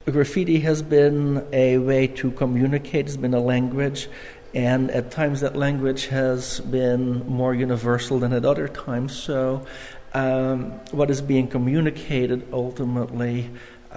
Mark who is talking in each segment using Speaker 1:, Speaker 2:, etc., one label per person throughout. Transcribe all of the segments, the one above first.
Speaker 1: graffiti has been a way to communicate, it's been a language, and at times that language has been more universal than at other times. So what is being communicated ultimately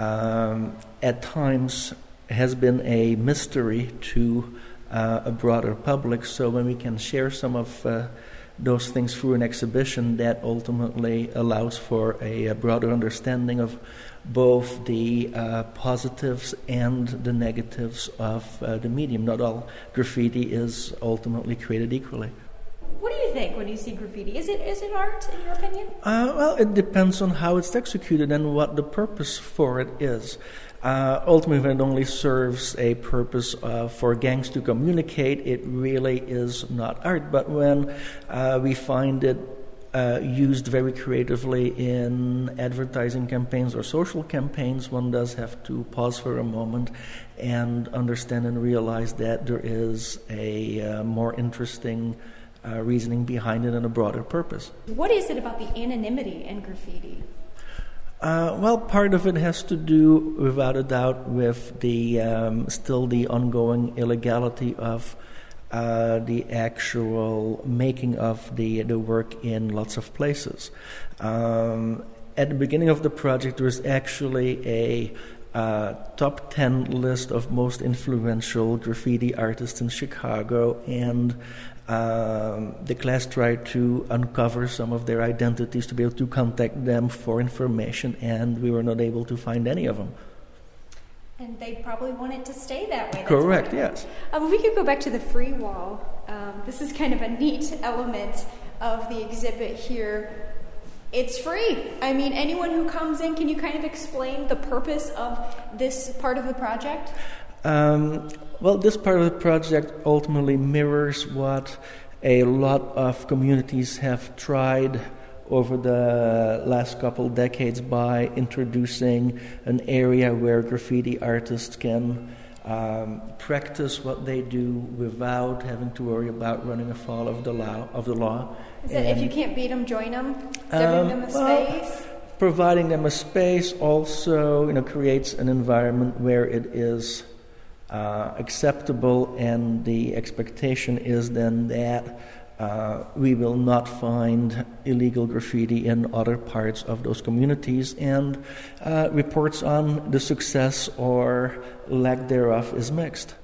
Speaker 1: at times has been a mystery to a broader public. So when we can share some of those things through an exhibition, that ultimately allows for a broader understanding of both the positives and the negatives of the medium. Not all graffiti is ultimately created equally.
Speaker 2: What do you think when you see graffiti? Is it art, in your opinion?
Speaker 1: Well, it depends on how it's executed and what the purpose for it is. Ultimately, when it only serves a purpose for gangs to communicate, it really is not art. But when we find it used very creatively in advertising campaigns or social campaigns, one does have to pause for a moment and understand and realize that there is a more interesting reasoning behind it and a broader purpose.
Speaker 2: What is it about the anonymity in graffiti?
Speaker 1: Well, part of it has to do, without a doubt, with the still the ongoing illegality of the actual making of the work in lots of places. At the beginning of the project, there was actually a top 10 list of most influential graffiti artists in Chicago, and the class tried to uncover some of their identities to be able to contact them for information, and we were not able to find any of them.
Speaker 2: And they probably want it to stay that way.
Speaker 1: Correct, yes.
Speaker 2: If we could go back to the free wall, this is kind of a neat element of the exhibit here. It's free. I mean, anyone who comes in, can you kind of explain the purpose of this part of the project?
Speaker 1: Well, this part of the project ultimately mirrors what a lot of communities have tried over the last couple decades by introducing an area where graffiti artists can practice what they do without having to worry about running afoul of the law.
Speaker 2: Is that if you can't beat them, join them? Giving them a space?
Speaker 1: Providing them a space also, creates an environment where it is acceptable, and the expectation is then that we will not find illegal graffiti in other parts of those communities, and reports on the success or lack thereof is mixed.